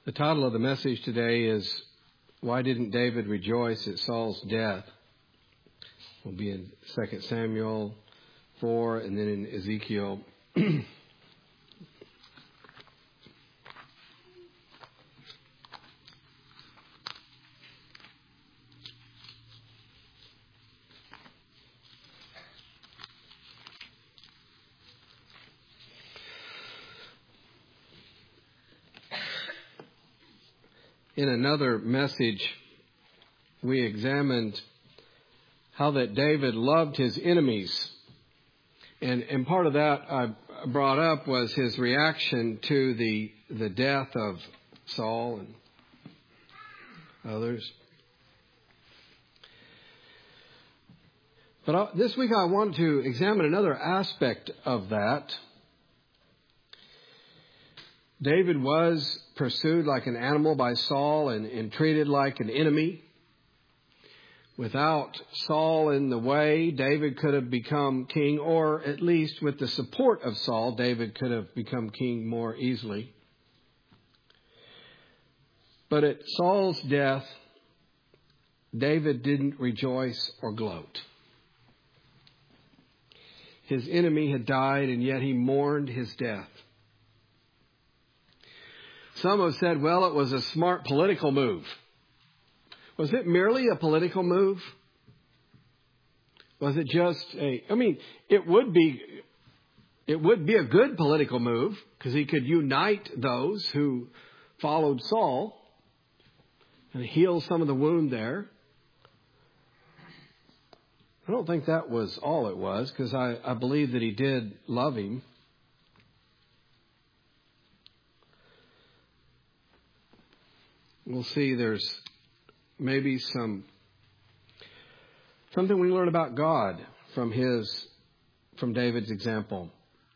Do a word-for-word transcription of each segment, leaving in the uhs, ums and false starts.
The title of the message today is, Why Didn't David Rejoice at Saul's Death? We'll be in Second Samuel four and then in Ezekiel. In another message, we examined how that David loved his enemies. And, and part of that I brought up was his reaction to the, the death of Saul and others. But I, this week I want to examine another aspect of that. David was pursued like an animal by Saul and, and treated like an enemy. Without Saul in the way, David could have become king, or at least with the support of Saul, David could have become king more easily. But at Saul's death, David didn't rejoice or gloat. His enemy had died, and yet he mourned his death. Some have said, well, it was a smart political move. Was it merely a political move? Was it just a, I mean, it would be, it would be a good political move because he could unite those who followed Saul and heal some of the wound there. I don't think that was all it was, because I, I believe that he did love him. We'll see there's maybe some something we learn about God from his from David's example.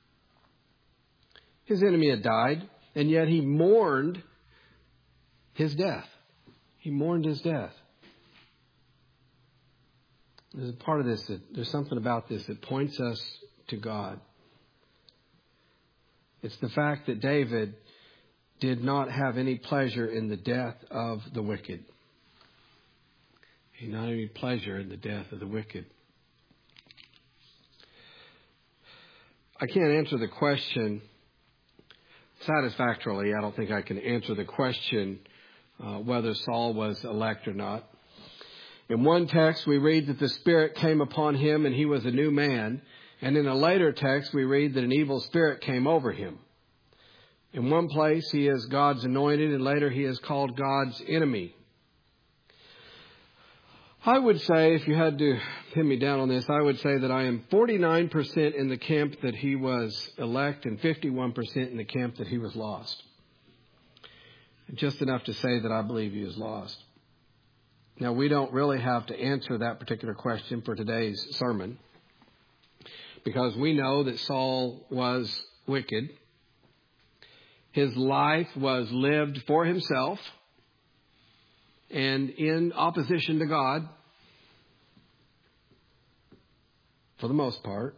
His enemy had died, and yet he mourned his death. He mourned his death. There's a part of this that there's something about this that points us to God. It's the fact that David did not have any pleasure in the death of the wicked. He did not have any pleasure in the death of the wicked. I can't answer the question satisfactorily. I don't think I can answer the question uh, whether Saul was elect or not. In one text, we read that the Spirit came upon him and he was a new man. And in a later text, we read that an evil spirit came over him. In one place, he is God's anointed, and later he is called God's enemy. I would say, if you had to pin me down on this, I would say that I am forty-nine percent in the camp that he was elect and fifty-one percent in the camp that he was lost. Just enough to say that I believe he is lost. Now, we don't really have to answer that particular question for today's sermon, because we know that Saul was wicked. His life was lived for himself and in opposition to God, for the most part.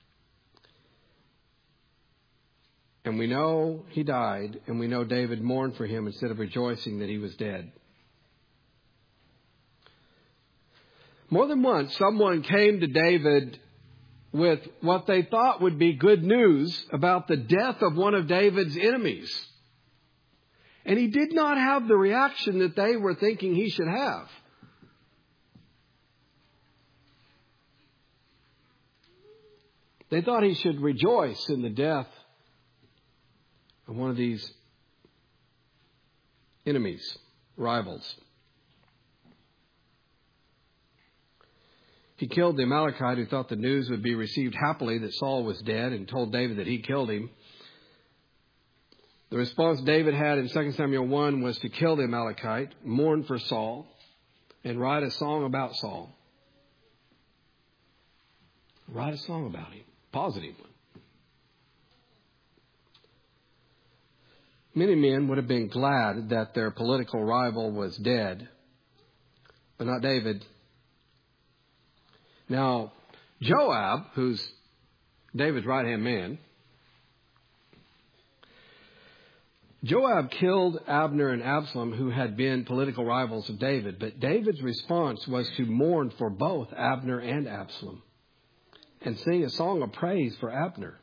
And we know he died, and we know David mourned for him instead of rejoicing that he was dead. More than once, someone came to David with what they thought would be good news about the death of one of David's enemies. And he did not have the reaction that they were thinking he should have. They thought he should rejoice in the death of one of these enemies, rivals. He killed the Amalekite who thought the news would be received happily that Saul was dead, and told David that he killed him. The response David had in Second Samuel one was to kill the Amalekite, mourn for Saul, and write a song about Saul. Write a song about him. Positive one. Many men would have been glad that their political rival was dead, but not David. Now, Joab, who's David's right-hand man, Joab killed Abner and Absalom, who had been political rivals of David. But David's response was to mourn for both Abner and Absalom and sing a song of praise for Abner.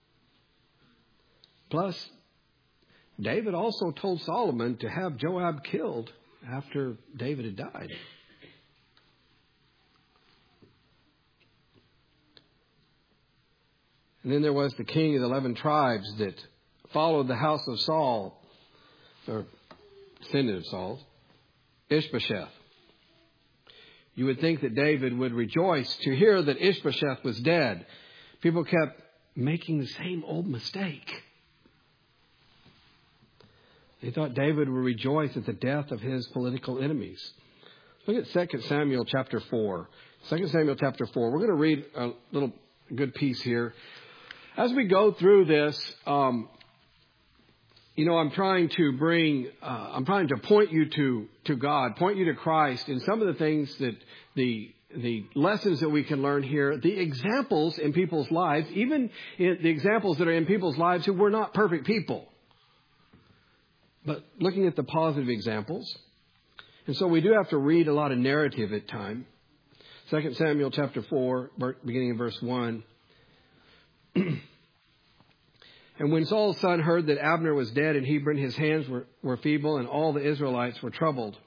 Plus, David also told Solomon to have Joab killed after David had died. And then there was the king of the eleven tribes that followed the house of Saul, or descendant of Saul, Ishbosheth. You would think that David would rejoice to hear that Ishbosheth was dead. People kept making the same old mistake. They thought David would rejoice at the death of his political enemies. Look at Second Samuel chapter four. Second Samuel chapter four. We're going to read a little good piece here. As we go through this, um, you know, I'm trying to bring, uh, I'm trying to point you to, to God, point you to Christ, and some of the things that the the lessons that we can learn here, the examples in people's lives, even in the examples that are in people's lives who were not perfect people. But looking at the positive examples. And so we do have to read a lot of narrative at times. Second Samuel chapter four, beginning in verse one. And when Saul's son heard that Abner was dead in Hebron, his hands were, were feeble, and all the Israelites were troubled.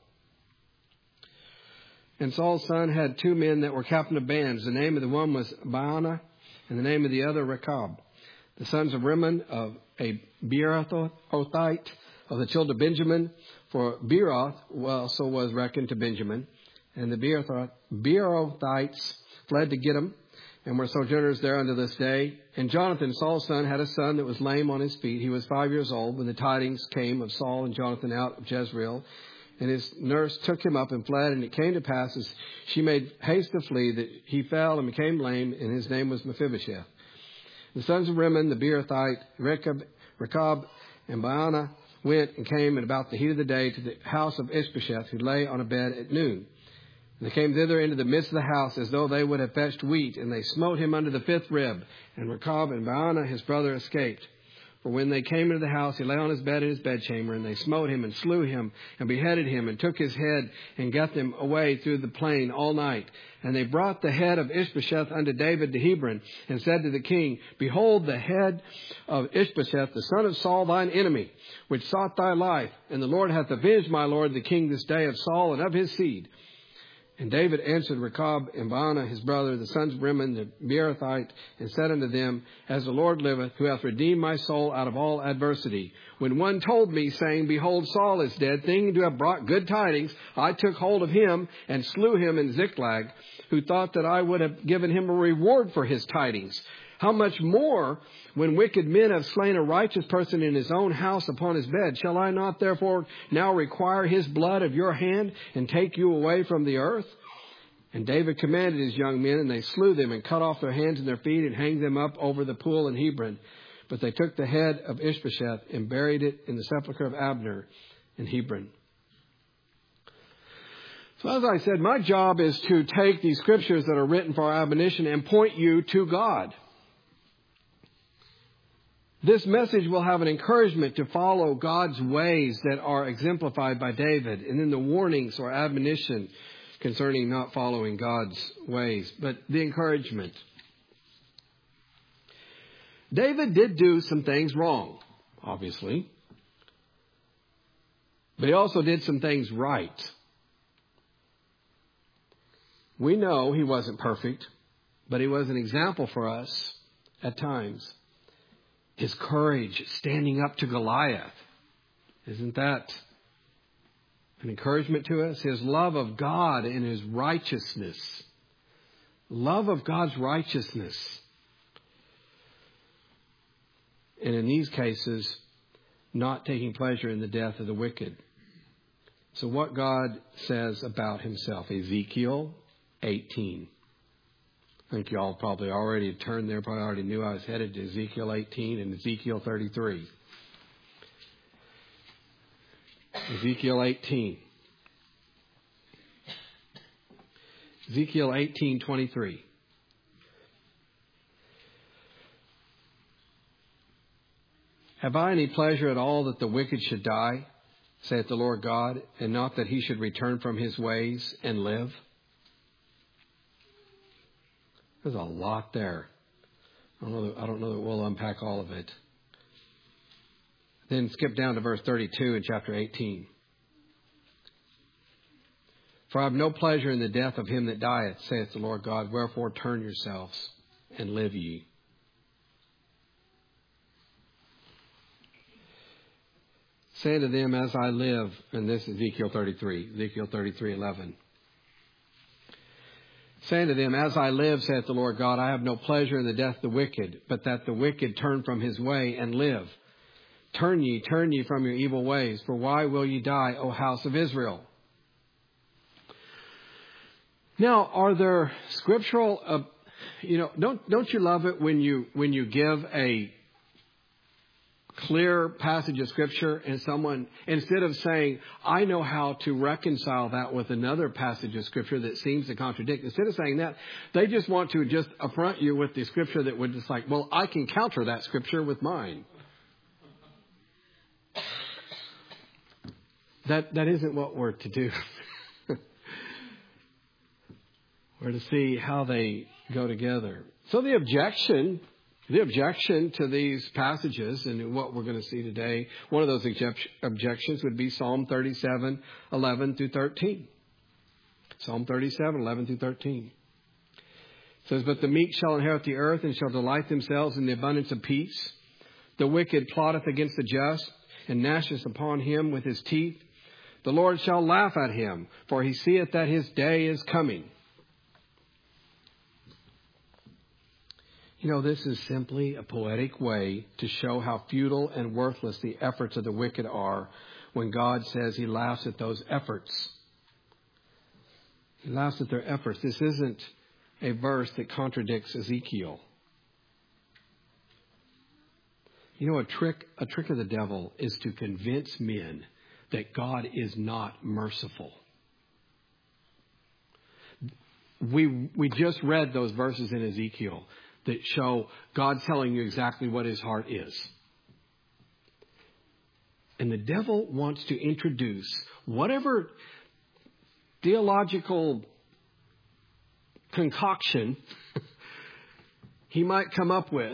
And Saul's son had two men that were captain of bands. The name of the one was Baanah, and the name of the other Rechab. The sons of Rimmon, of a Beerothite, of the children of Benjamin, for Beeroth also was reckoned to Benjamin. And the Beerothites fled to Gittim, and were sojourners there unto this day. And Jonathan, Saul's son, had a son that was lame on his feet. He was five years old when the tidings came of Saul and Jonathan out of Jezreel. And his nurse took him up and fled. And it came to pass, as she made haste to flee, that he fell and became lame, and his name was Mephibosheth. The sons of Rimmon, the Beerothite, Rechab, Rechab and Baanah, went and came at about the heat of the day to the house of Ishbosheth, who lay on a bed at noon. And they came thither into the midst of the house, as though they would have fetched wheat, and they smote him under the fifth rib. And Rechab and Baanah, his brother, escaped. For when they came into the house, he lay on his bed in his bedchamber, and they smote him and slew him and beheaded him and took his head and got them away through the plain all night. And they brought the head of Ishbosheth unto David to Hebron, and said to the king, Behold, the head of Ishbosheth, the son of Saul, thine enemy, which sought thy life. And the Lord hath avenged my lord the king this day of Saul and of his seed. And David answered Rechab and Baanah his brother, the sons of Rimmon, the Beerothite, and said unto them, As the Lord liveth, who hath redeemed my soul out of all adversity. When one told me, saying, Behold, Saul is dead, thinking to have brought good tidings, I took hold of him and slew him in Ziklag, who thought that I would have given him a reward for his tidings. How much more, when wicked men have slain a righteous person in his own house upon his bed, shall I not therefore now require his blood of your hand and take you away from the earth? And David commanded his young men, and they slew them and cut off their hands and their feet and hanged them up over the pool in Hebron. But they took the head of Ishbosheth and buried it in the sepulchre of Abner in Hebron. So as I said, my job is to take these scriptures that are written for our admonition and point you to God. This message will have an encouragement to follow God's ways that are exemplified by David, and then the warnings or admonition concerning not following God's ways. But the encouragement. David did do some things wrong, obviously. But he also did some things right. We know he wasn't perfect, but he was an example for us at times. His courage standing up to Goliath. Isn't that an encouragement to us? His love of God and his righteousness. Love of God's righteousness. And in these cases, not taking pleasure in the death of the wicked. So what God says about himself. Ezekiel eighteen. I think you all probably already turned there, probably already knew I was headed to Ezekiel eighteen and Ezekiel thirty-three. Ezekiel eighteen. Ezekiel eighteen twenty-three. Have I any pleasure at all that the wicked should die, saith the Lord God, and not that he should return from his ways and live? There's a lot there. I don't know that, I don't know that we'll unpack all of it. Then skip down to verse thirty-two in chapter eighteen. For I have no pleasure in the death of him that dieth, saith the Lord God. Wherefore turn yourselves and live ye. Say to them, as I live, and this is Ezekiel thirty-three, Ezekiel thirty-three eleven. Saying to them, as I live, saith the Lord God, I have no pleasure in the death of the wicked, but that the wicked turn from his way and live. Turn ye, turn ye from your evil ways, for why will ye die, O house of Israel? Now, are there scriptural, uh, you know, don't don't you love it when you when you give a clear passage of Scripture and someone, instead of saying, I know how to reconcile that with another passage of Scripture that seems to contradict, instead of saying that, they just want to just affront you with the Scripture that would just like, well, I can counter that Scripture with mine. That that isn't what we're to do. We're to see how they go together. So the objection, the objection to these passages and what we're going to see today, one of those objections would be Psalm thirty-seven, eleven through thirteen. Psalm thirty-seven, eleven through thirteen. It says, but the meek shall inherit the earth and shall delight themselves in the abundance of peace. The wicked plotteth against the just and gnasheth upon him with his teeth. The Lord shall laugh at him, for he seeth that his day is coming. You know, this is simply a poetic way to show how futile and worthless the efforts of the wicked are when God says he laughs at those efforts. He laughs at their efforts. This isn't a verse that contradicts Ezekiel. You know, a trick, a trick of the devil is to convince men that God is not merciful. We, we just read those verses in Ezekiel that show God telling you exactly what his heart is. And the devil wants to introduce whatever theological concoction he might come up with,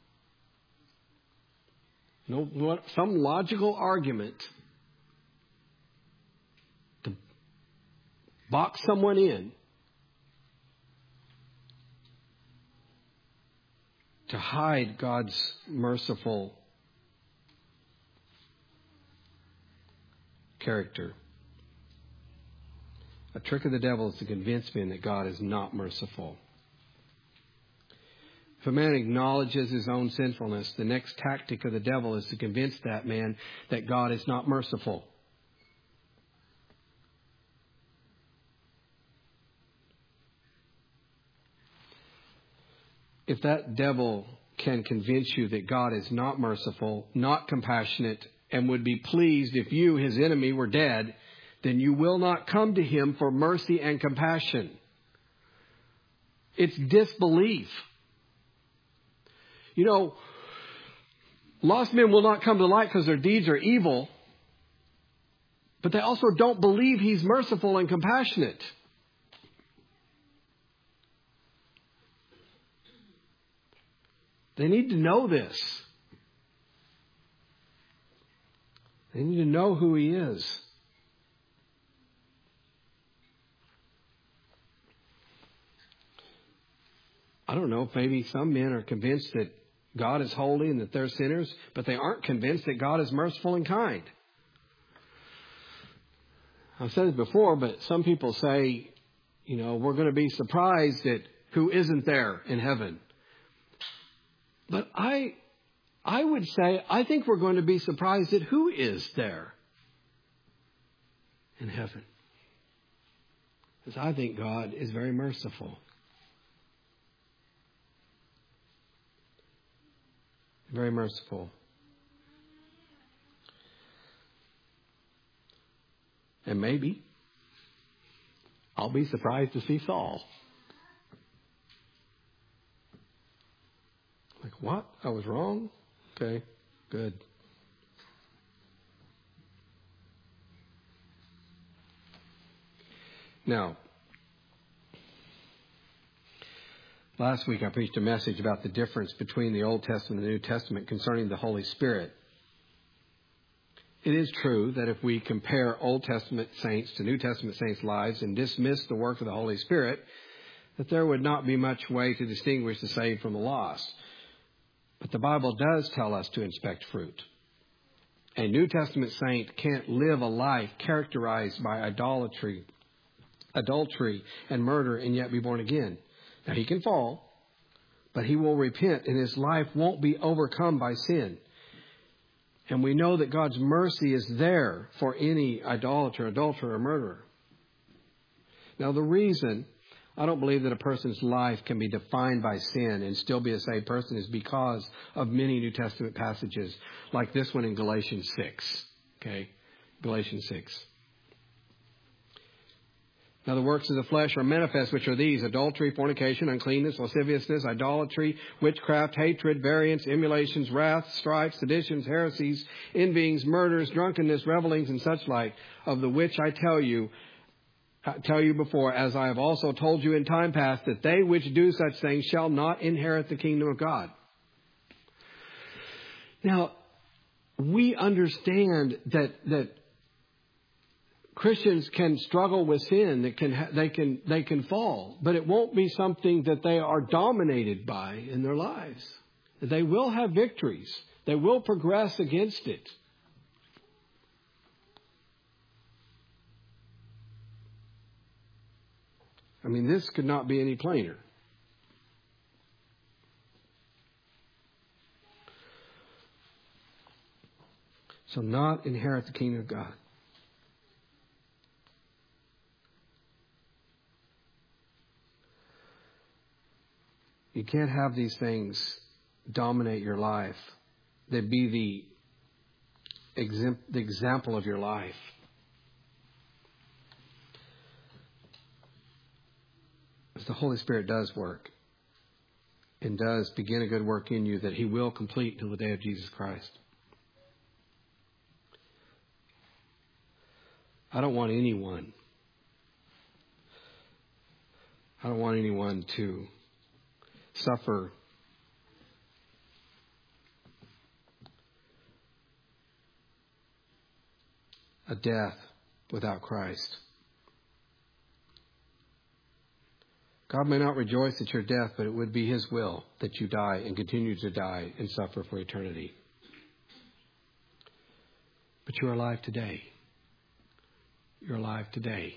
you know, some logical argument to box someone in, to hide God's merciful character. A trick of the devil is to convince men that God is not merciful. If a man acknowledges his own sinfulness, the next tactic of the devil is to convince that man that God is not merciful. If that devil can convince you that God is not merciful, not compassionate, and would be pleased if you, his enemy, were dead, then you will not come to him for mercy and compassion. It's disbelief. You know, lost men will not come to light because their deeds are evil, but they also don't believe he's merciful and compassionate. They need to know this. They need to know who he is. I don't know if maybe some men are convinced that God is holy and that they're sinners, but they aren't convinced that God is merciful and kind. I've said it before, but some people say, you know, we're going to be surprised at who isn't there in heaven. But I I would say, I think we're going to be surprised at who is there in heaven. Because I think God is very merciful. Very merciful. And maybe I'll be surprised to see Saul. Like, what? I was wrong? Okay, good. Now, last week I preached a message about the difference between the Old Testament and the New Testament concerning the Holy Spirit. It is true that if we compare Old Testament saints to New Testament saints' lives and dismiss the work of the Holy Spirit, that there would not be much way to distinguish the saved from the lost. But the Bible does tell us to inspect fruit. A New Testament saint can't live a life characterized by idolatry, adultery, and murder and yet be born again. Now, he can fall, but he will repent and his life won't be overcome by sin. And we know that God's mercy is there for any idolater, adulterer, or murderer. Now, the reason I don't believe that a person's life can be defined by sin and still be a saved person is because of many New Testament passages, like this one in Galatians six. Okay, Galatians six. Now the works of the flesh are manifest, which are these: adultery, fornication, uncleanness, lasciviousness, idolatry, witchcraft, hatred, variance, emulations, wrath, strife, seditions, heresies, envyings, murders, drunkenness, revellings, and such like, of the which I tell you, I tell you before, as I have also told you in time past, that they which do such things shall not inherit the kingdom of God. Now, we understand that that Christians can struggle with sin, that can they can they can fall, but it won't be something that they are dominated by in their lives. They will have victories. They will progress against it. I mean, this could not be any plainer. So not inherit the kingdom of God. You can't have these things dominate your life. They be the, exem- the example of your life. As the Holy Spirit does work and does begin a good work in you that He will complete till the day of Jesus Christ. I don't want anyone, I don't want anyone to suffer a death without Christ. God may not rejoice at your death, but it would be His will that you die and continue to die and suffer for eternity. But you're alive today. You're alive today.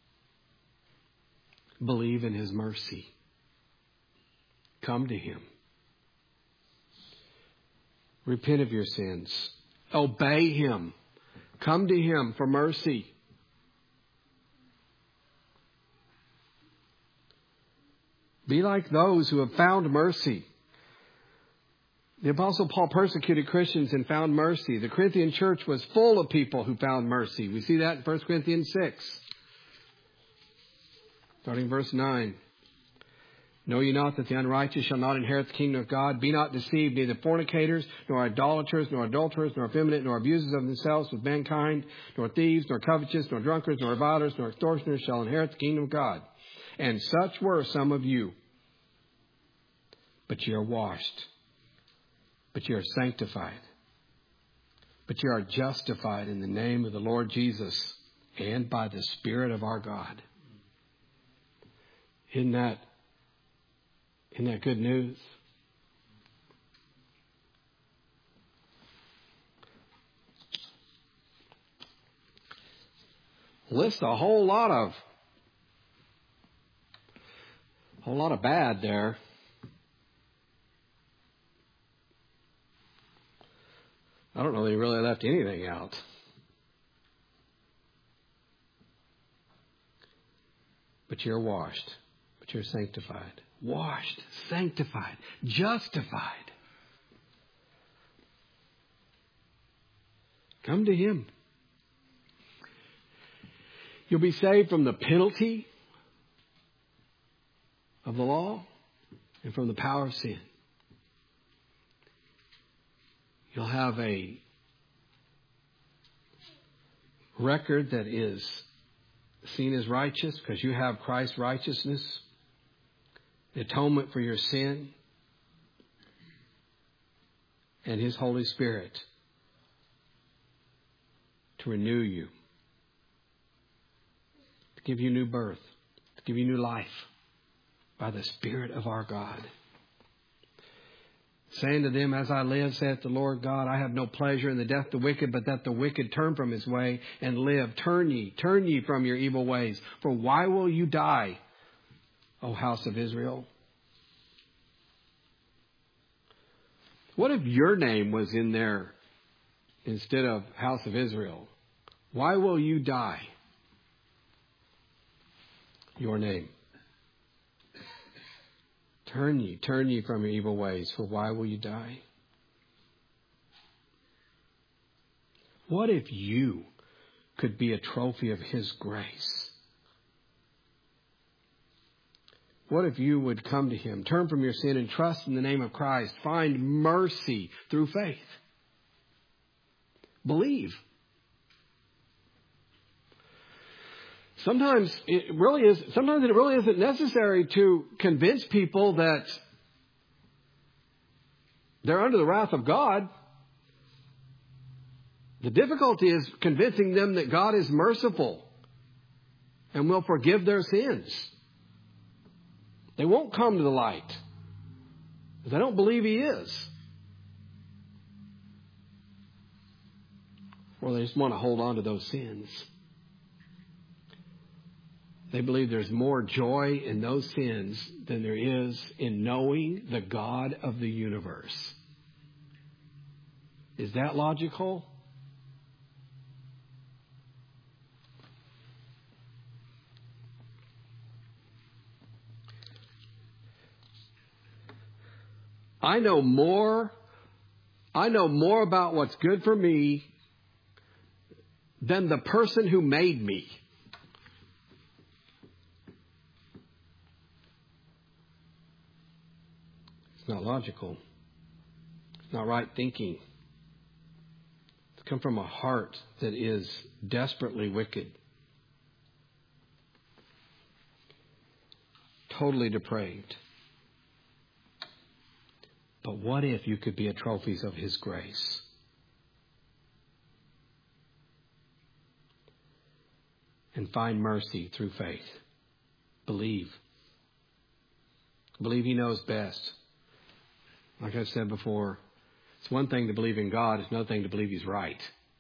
Believe in His mercy. Come to Him. Repent of your sins. Obey Him. Come to Him for mercy. Be like those who have found mercy. The Apostle Paul persecuted Christians and found mercy. The Corinthian church was full of people who found mercy. We see that in First Corinthians six. Starting verse nine. Know ye not that the unrighteous shall not inherit the kingdom of God? Be not deceived, neither fornicators, nor idolaters, nor adulterers, nor effeminate, nor abusers of themselves with mankind, nor thieves, nor covetous, nor drunkards, nor revilers, nor extortioners shall inherit the kingdom of God. And such were some of you. But ye are washed. But ye are sanctified. But ye are justified in the name of the Lord Jesus and by the Spirit of our God. Isn't that, isn't that good news? Lists a whole lot of A whole lot of bad there. I don't know that He really left anything out. But you're washed. But you're sanctified. Washed, sanctified, justified. Come to Him. You'll be saved from the penalty of the law and from the power of sin. You'll have a record that is seen as righteous because you have Christ's righteousness, the atonement for your sin, and His Holy Spirit to renew you, to give you new birth, to give you new life by the Spirit of our God. Saying to them, as I live, saith the Lord God, I have no pleasure in the death of the wicked, but that the wicked turn from his way and live. Turn ye, turn ye from your evil ways. For why will you die, O house of Israel? What if your name was in there instead of house of Israel? Why will you die? Your name. Turn ye, turn ye from your evil ways, for why will you die? What if you could be a trophy of His grace? What if you would come to Him, turn from your sin and trust in the name of Christ, find mercy through faith? Believe. Sometimes it really is, sometimes it really isn't necessary to convince people that they're under the wrath of God. The difficulty is convincing them that God is merciful and will forgive their sins. They won't come to the light because they don't believe He is. Or they just want to hold on to those sins. They believe there's more joy in those sins than there is in knowing the God of the universe. Is that logical? I know more, I know more about what's good for me than the person who made me. It's not logical. It's not right thinking. It's come from a heart that is desperately wicked. Totally depraved. But what if you could be a trophies of His grace? And find mercy through faith. Believe. Believe He knows best. Like I said before, it's one thing to believe in God. It's another thing to believe He's right.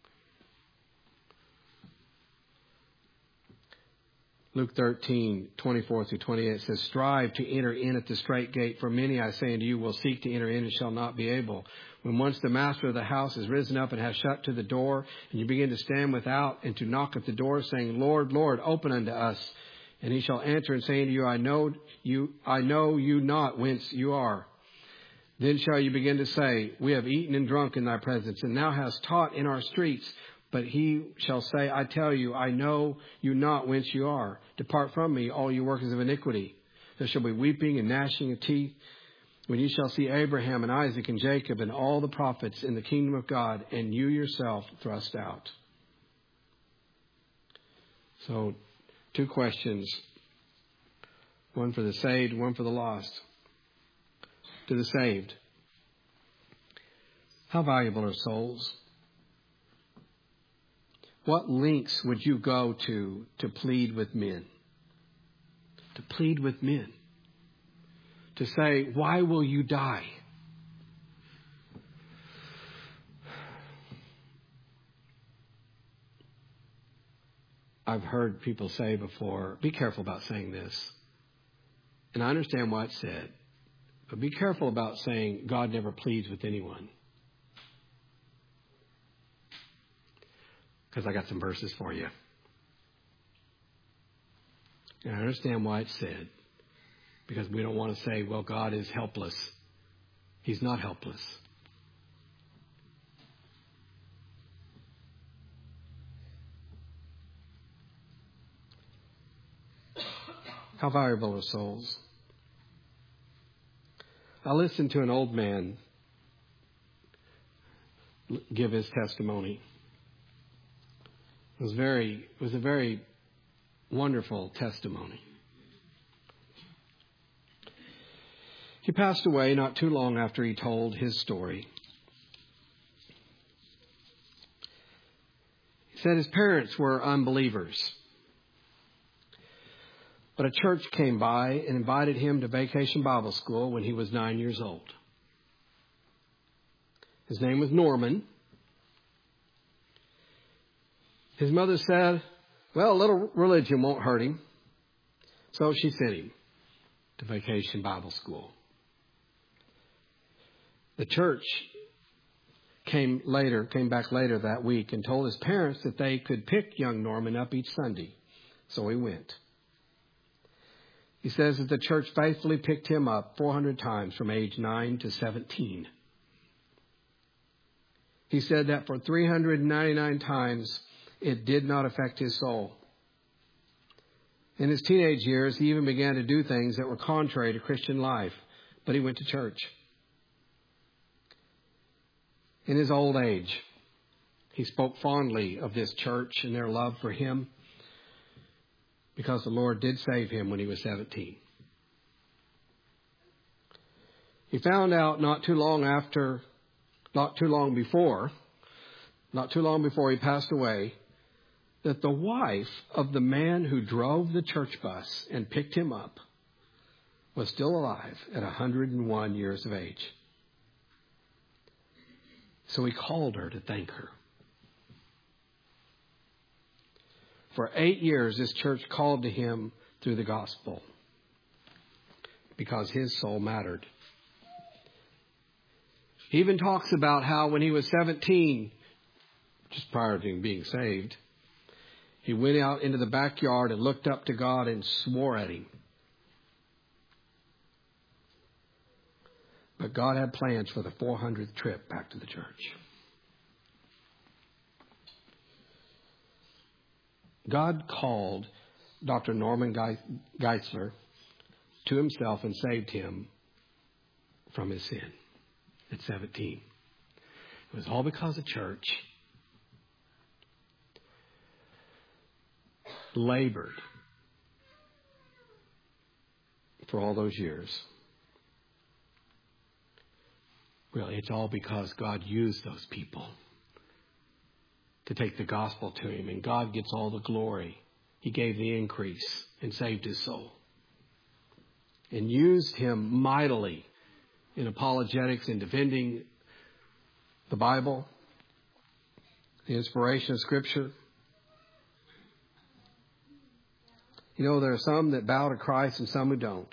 Luke thirteen, twenty-four through twenty-eight says, strive to enter in at the straight gate, for many, I say unto you, will seek to enter in and shall not be able. When once the master of the house is risen up and has shut to the door, and you begin to stand without and to knock at the door, saying, Lord, Lord, open unto us. And He shall answer and say unto you, I know you, I know you not whence you are. Then shall you begin to say, we have eaten and drunk in thy presence, and thou hast taught in our streets. But He shall say, I tell you, I know you not whence you are. Depart from me, all you workers of iniquity. There shall be weeping and gnashing of teeth, when you shall see Abraham and Isaac and Jacob and all the prophets in the kingdom of God, and you yourself thrust out. So, two questions. One for the saved, one for the lost. To the saved, how valuable are souls? What lengths would you go to to plead with men? To plead with men. To say, why will you die? I've heard people say before, be careful about saying this. And I understand why it's said. But be careful about saying God never pleads with anyone. Because I got some verses for you. And I understand why it's said. Because we don't want to say, well, God is helpless. He's not helpless. How valuable are souls? I listened to an old man give his testimony. It was very, it was a very wonderful testimony. He passed away not too long after he told his story. He said his parents were unbelievers. But a church came by and invited him to Vacation Bible School when he was nine years old. His name was Norman. His mother said, well, a little religion won't hurt him. So she sent him to Vacation Bible School. The church came later, came back later that week and told his parents that they could pick young Norman up each Sunday. So he went. He says that the church faithfully picked him up four hundred times from age nine to seventeen. He said that for three hundred ninety-nine times, it did not affect his soul. In his teenage years, he even began to do things that were contrary to Christian life, but he went to church. In his old age, he spoke fondly of this church and their love for him because the Lord did save him when he was seventeen. He found out not too long after, not too long before, not too long before he passed away, that the wife of the man who drove the church bus and picked him up was still alive at one hundred one years of age. So he called her to thank her. For eight years, this church called to him through the gospel because his soul mattered. He even talks about how when he was seventeen, just prior to him being saved, he went out into the backyard and looked up to God and swore at him. But God had plans for the four hundredth trip back to the church. God called Doctor Norman Geisler to himself and saved him from his sin at seventeen. It was all because the church labored for all those years. Really, it's all because God used those people to take the gospel to him, and God gets all the glory. He gave the increase and saved his soul and used him mightily in apologetics and defending the Bible, the inspiration of Scripture. You know, there are some that bow to Christ and some who don't.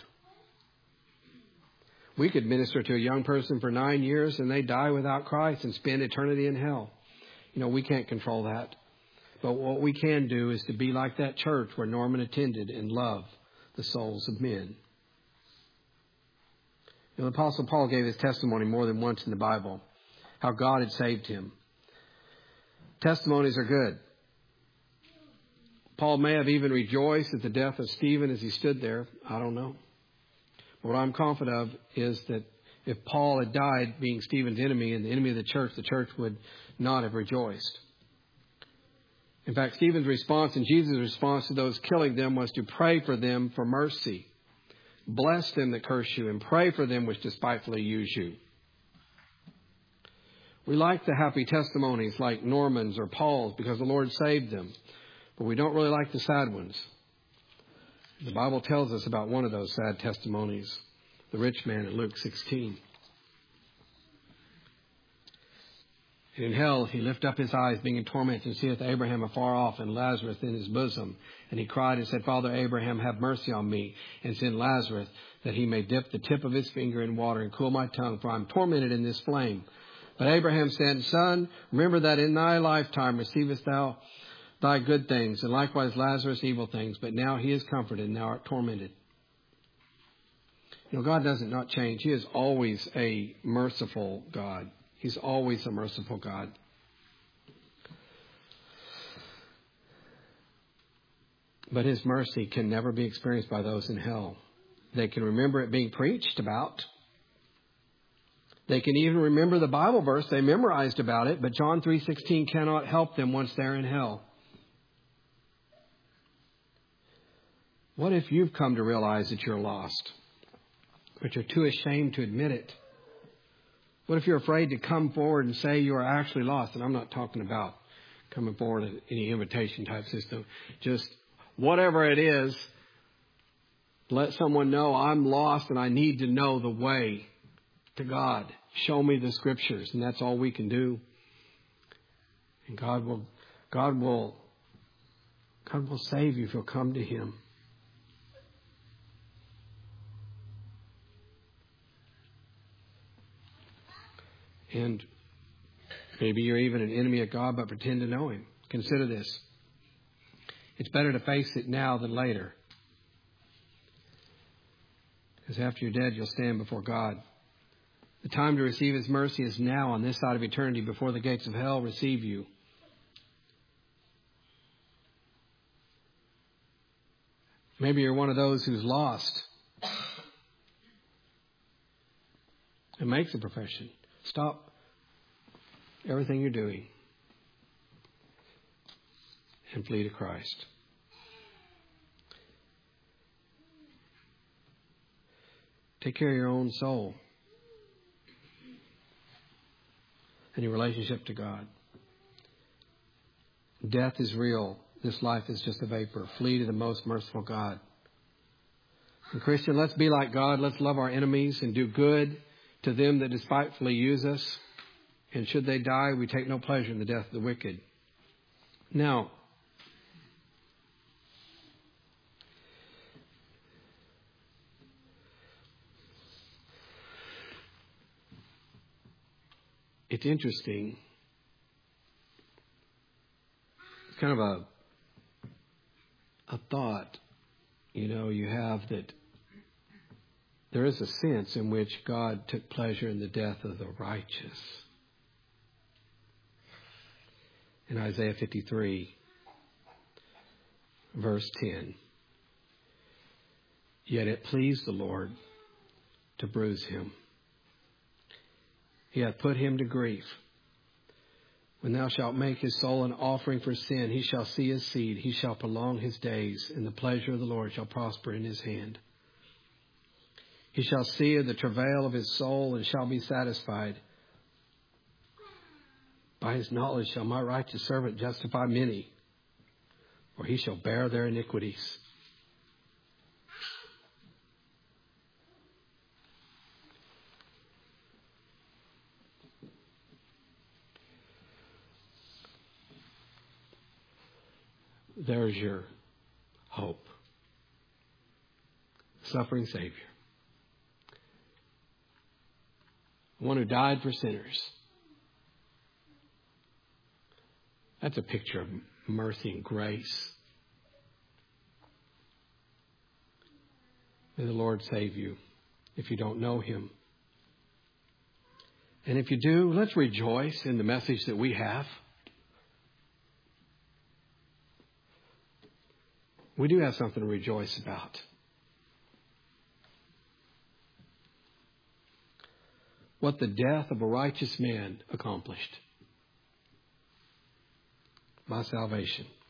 We could minister to a young person for nine years and they die without Christ and spend eternity in hell. You know, we can't control that. But what we can do is to be like that church where Norman attended and love the souls of men. You know, the Apostle Paul gave his testimony more than once in the Bible, how God had saved him. Testimonies are good. Paul may have even rejoiced at the death of Stephen as he stood there. I don't know. What I'm confident of is that if Paul had died being Stephen's enemy and the enemy of the church, the church would not have rejoiced. In fact, Stephen's response and Jesus' response to those killing them was to pray for them for mercy. Bless them that curse you and pray for them which despitefully use you. We like the happy testimonies like Norman's or Paul's because the Lord saved them. But we don't really like the sad ones. The Bible tells us about one of those sad testimonies, the rich man in Luke sixteen. And in hell he lift up his eyes, being in torment, and seeth Abraham afar off and Lazarus in his bosom. And he cried and said, Father Abraham, have mercy on me, and send Lazarus, that he may dip the tip of his finger in water and cool my tongue, for I am tormented in this flame. But Abraham said, Son, remember that in thy lifetime receivest thou thy good things, and likewise Lazarus evil things, but now he is comforted, and thou art tormented. You know, God doesn't not change. He is always a merciful God. He's always a merciful God. But his mercy can never be experienced by those in hell. They can remember it being preached about. They can even remember the Bible verse they memorized about it, but John three sixteen cannot help them once they're in hell. What if you've come to realize that you're lost, but you're too ashamed to admit it? What if you're afraid to come forward and say you are actually lost? And I'm not talking about coming forward in any invitation type system. Just whatever it is, let someone know I'm lost and I need to know the way to God. Show me the scriptures, and that's all we can do. And God will, God will, God will save you if you'll come to Him. And maybe you're even an enemy of God, but pretend to know Him. Consider this. It's better to face it now than later. Because after you're dead, you'll stand before God. The time to receive His mercy is now on this side of eternity before the gates of hell receive you. Maybe you're one of those who's lost and makes a profession. Stop everything you're doing and flee to Christ. Take care of your own soul and your relationship to God. Death is real. This life is just a vapor. Flee to the most merciful God. And Christian, let's be like God. Let's love our enemies and do good to them that despitefully use us. And should they die, we take no pleasure in the death of the wicked. Now, it's interesting. It's kind of a a thought, you know, you have that there is a sense in which God took pleasure in the death of the righteous. In Isaiah fifty-three, verse ten. Yet it pleased the Lord to bruise him. He hath put him to grief. When thou shalt make his soul an offering for sin, he shall see his seed. He shall prolong his days, and the pleasure of the Lord shall prosper in his hand. He shall see the travail of his soul and shall be satisfied. By his knowledge shall my righteous servant justify many, for he shall bear their iniquities. There's your hope. Suffering Savior. One who died for sinners. That's a picture of mercy and grace. May the Lord save you if you don't know Him. And if you do, let's rejoice in the message that we have. We do have something to rejoice about. What the death of a righteous man accomplished. My salvation.